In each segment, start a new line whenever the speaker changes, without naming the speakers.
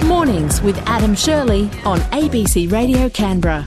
Mornings with Adam Shirley on ABC Radio Canberra.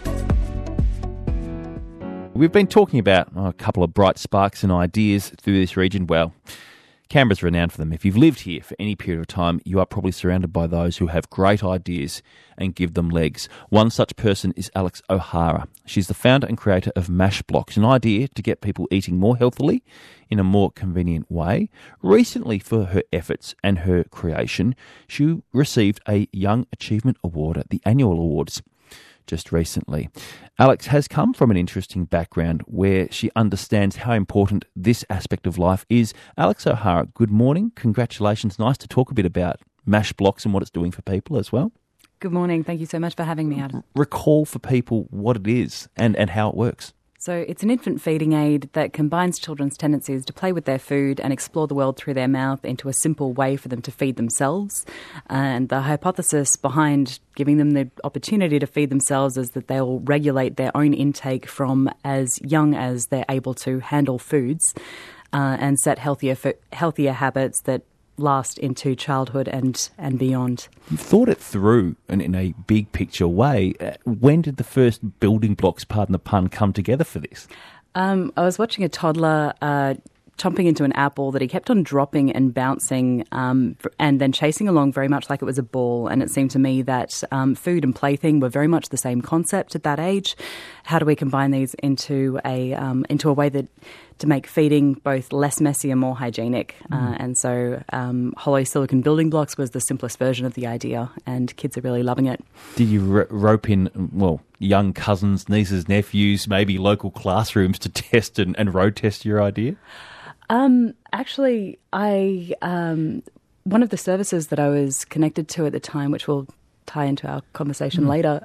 We've been talking about a couple of bright sparks and ideas through this region. Well, Canberra's renowned for them. If you've lived here for any period of time, you are probably surrounded by those who have great ideas and give them legs. One such person is Alex O'Hara. She's the founder and creator of Mashblocks, an idea to get people eating more healthily in a more convenient way. Recently, for her efforts and her creation, she received a Young Achievement Award at the annual awards just recently. Alex has come from an interesting background where she understands how important this aspect of life is. Alex O'Hara, good morning. Congratulations. Nice to talk a bit about Mashblocks and what it's doing for people as well.
Good morning. Thank you so much for having me, Adam.
Recall for people what it is and how it works.
So it's an infant feeding aid that combines children's tendencies to play with their food and explore the world through their mouth into a simple way for them to feed themselves. And the hypothesis behind giving them the opportunity to feed themselves is that they'll regulate their own intake from as young as they're able to handle foods and set healthier habits that last into childhood and beyond.
You've thought it through in a big picture way. When did the first building blocks, pardon the pun, come together for this?
I was watching a toddler chomping into an apple that he kept on dropping and bouncing and then chasing along very much like it was a ball. And it seemed to me that food and plaything were very much the same concept at that age. How do we combine these into a way that to make feeding both less messy and more hygienic? And so hollow silicon building blocks was the simplest version of the idea, and kids are really loving it.
Did you rope in, young cousins, nieces, nephews, maybe local classrooms to test and road test your idea?
Actually, one of the services that I was connected to at the time, which will tie into our conversation later,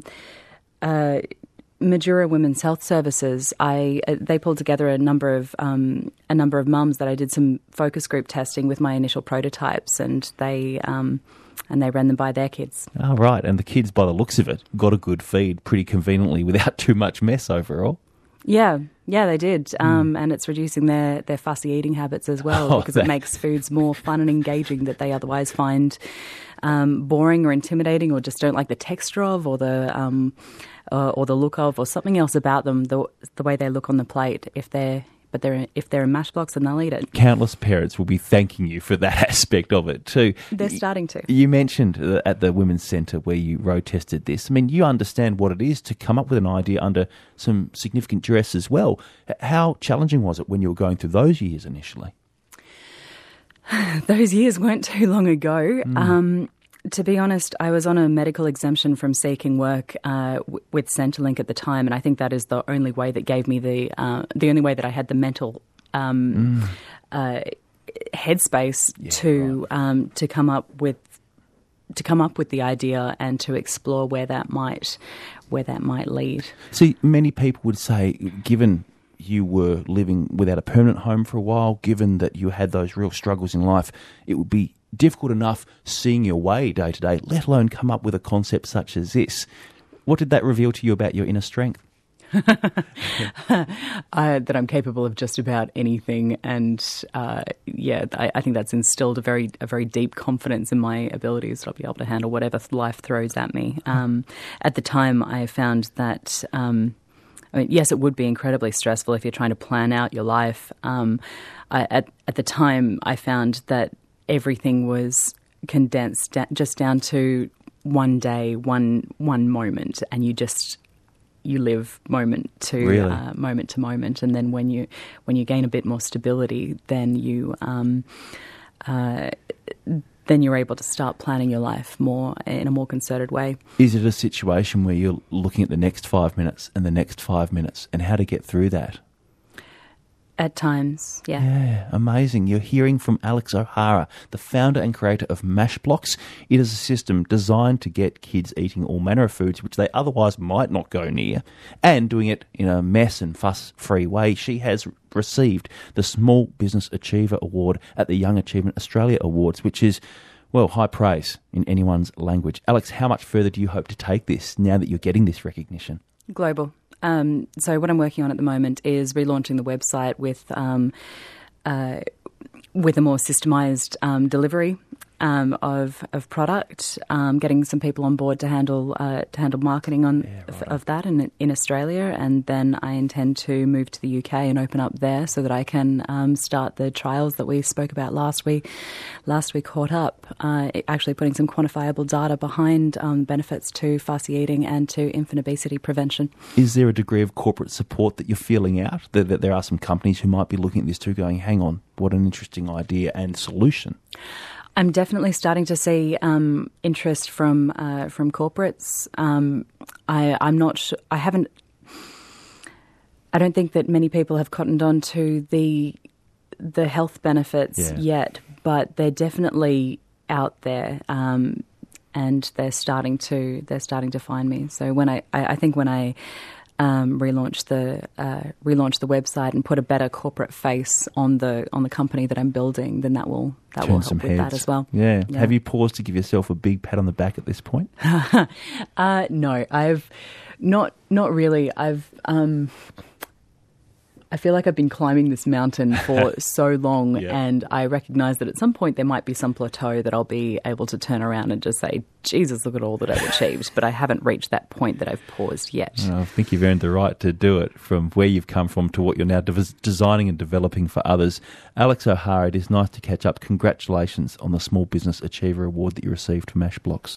Majura Women's Health Services, they pulled together a number of mums that I did some focus group testing with my initial prototypes, and they ran them by their kids.
Oh, right. And the kids, by the looks of it, got a good feed pretty conveniently without too much mess overall.
Yeah, they did. And it's reducing their fussy eating habits as well, because it makes foods more fun and engaging that they otherwise find boring or intimidating, or just don't like the texture of, or the look of, or something else about them, the way they look on the plate. If they're in Mashblocks, then they'll eat it.
Countless parents will be thanking you for that aspect of it too.
They're starting to.
You mentioned at the Women's Centre where you road tested this. I mean, you understand what it is to come up with an idea under some significant duress as well. How challenging was it when you were going through those years initially?
Those years weren't too long ago. To be honest, I was on a medical exemption from seeking work with Centrelink at the time, and I think that is the only way that gave me the only way that I had the mental headspace to come up with the idea and to explore where that might lead.
See, many people would say, given you were living without a permanent home for a while, given that you had those real struggles in life, it would be difficult enough seeing your way day to day, let alone come up with a concept such as this. What did that reveal to you about your inner strength?
That I'm capable of just about anything, and I think that's instilled a very deep confidence in my abilities that I'll be able to handle whatever life throws at me. At the time, I found that yes, it would be incredibly stressful if you're trying to plan out your life. At the time, I found that everything was condensed just down to one day, one moment, and you live moment to moment, and then when you gain a bit more stability, then you're able to start planning your life in a more concerted way.
Is it a situation where you're looking at the next 5 minutes and the next 5 minutes and how to get through that?
At times, yeah.
Yeah, amazing. You're hearing from Alex O'Hara, the founder and creator of Mashblocks. It is a system designed to get kids eating all manner of foods which they otherwise might not go near, and doing it in a mess and fuss-free way. She has received the Small Business Achiever Award at the Young Achievement Australia Awards, which is, well, high praise in anyone's language. Alex, how much further do you hope to take this now that you're getting this recognition?
Global. So what I'm working on at the moment is relaunching the website with a more systemised delivery of product, getting some people on board to handle marketing of that in Australia, and then I intend to move to the UK and open up there so that I can start the trials that we spoke about last week. Last we caught up, actually putting some quantifiable data behind benefits to fussy eating and to infant obesity prevention.
Is there a degree of corporate support that you're feeling out? That there are some companies who might be looking at this too, going, "Hang on, what an interesting idea and solution."
I'm definitely starting to see interest from corporates. I'm not. I haven't. I don't think that many people have cottoned on to the health benefits yet, but they're definitely out there, and they're starting to find me. So when I think when I relaunch the website and put a better corporate face on the company that I'm building, then that will help with that as well.
Yeah. Have you paused to give yourself a big pat on the back at this point?
No, I've not really. I feel like I've been climbing this mountain for so long, and I recognise that at some point there might be some plateau that I'll be able to turn around and just say, Jesus, look at all that I've achieved. But I haven't reached that point that I've paused yet.
I think you've earned the right to do it, from where you've come from to what you're now designing and developing for others. Alex O'Hara, it is nice to catch up. Congratulations on the Small Business Achiever Award that you received from Ashblocks.